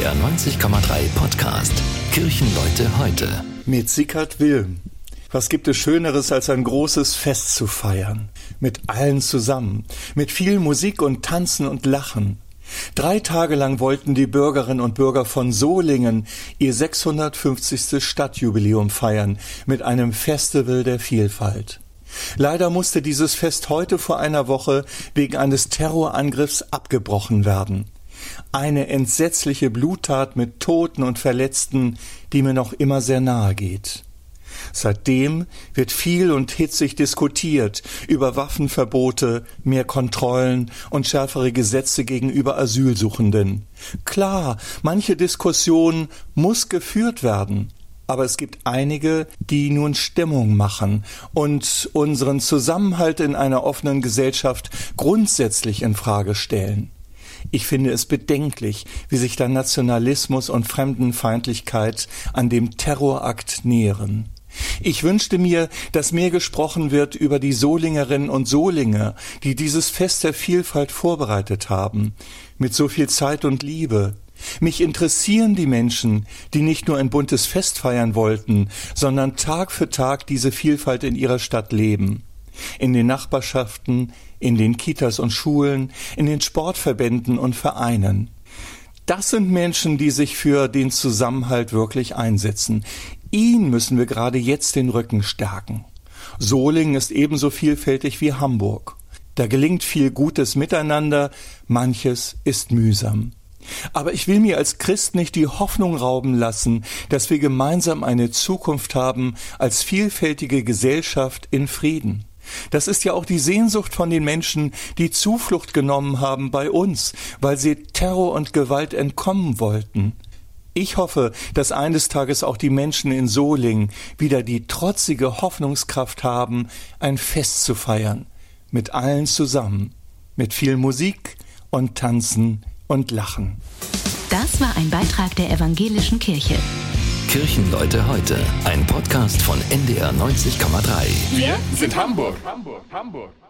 NDR 90,3 Podcast. Kirchenleute heute. Mit Sickert Wilm. Was gibt es Schöneres, als ein großes Fest zu feiern? Mit allen zusammen. Mit viel Musik und Tanzen und Lachen. 3 Tage lang wollten die Bürgerinnen und Bürger von Solingen ihr 650. Stadtjubiläum feiern mit einem Festival der Vielfalt. Leider musste dieses Fest heute vor einer Woche wegen eines Terrorangriffs abgebrochen werden. Eine entsetzliche Bluttat mit Toten und Verletzten, die mir noch immer sehr nahe geht. Seitdem wird viel und hitzig diskutiert über Waffenverbote, mehr Kontrollen und schärfere Gesetze gegenüber Asylsuchenden. Klar, manche Diskussion muss geführt werden, aber es gibt einige, die nun Stimmung machen und unseren Zusammenhalt in einer offenen Gesellschaft grundsätzlich in Frage stellen. Ich finde es bedenklich, wie sich da Nationalismus und Fremdenfeindlichkeit an dem Terrorakt nähern. Ich wünschte mir, dass mehr gesprochen wird über die Solingerinnen und Solinger, die dieses Fest der Vielfalt vorbereitet haben, mit so viel Zeit und Liebe. Mich interessieren die Menschen, die nicht nur ein buntes Fest feiern wollten, sondern Tag für Tag diese Vielfalt in ihrer Stadt leben. In den Nachbarschaften, in den Kitas und Schulen, in den Sportverbänden und Vereinen. Das sind Menschen, die sich für den Zusammenhalt wirklich einsetzen. Ihnen müssen wir gerade jetzt den Rücken stärken. Solingen ist ebenso vielfältig wie Hamburg. Da gelingt viel Gutes miteinander, manches ist mühsam. Aber ich will mir als Christ nicht die Hoffnung rauben lassen, dass wir gemeinsam eine Zukunft haben als vielfältige Gesellschaft in Frieden. Das ist ja auch die Sehnsucht von den Menschen, die Zuflucht genommen haben bei uns, weil sie Terror und Gewalt entkommen wollten. Ich hoffe, dass eines Tages auch die Menschen in Solingen wieder die trotzige Hoffnungskraft haben, ein Fest zu feiern, mit allen zusammen, mit viel Musik und Tanzen und Lachen. Das war ein Beitrag der Evangelischen Kirche. Kirchenleute heute. Ein Podcast von NDR 90,3. Wir sind Hamburg.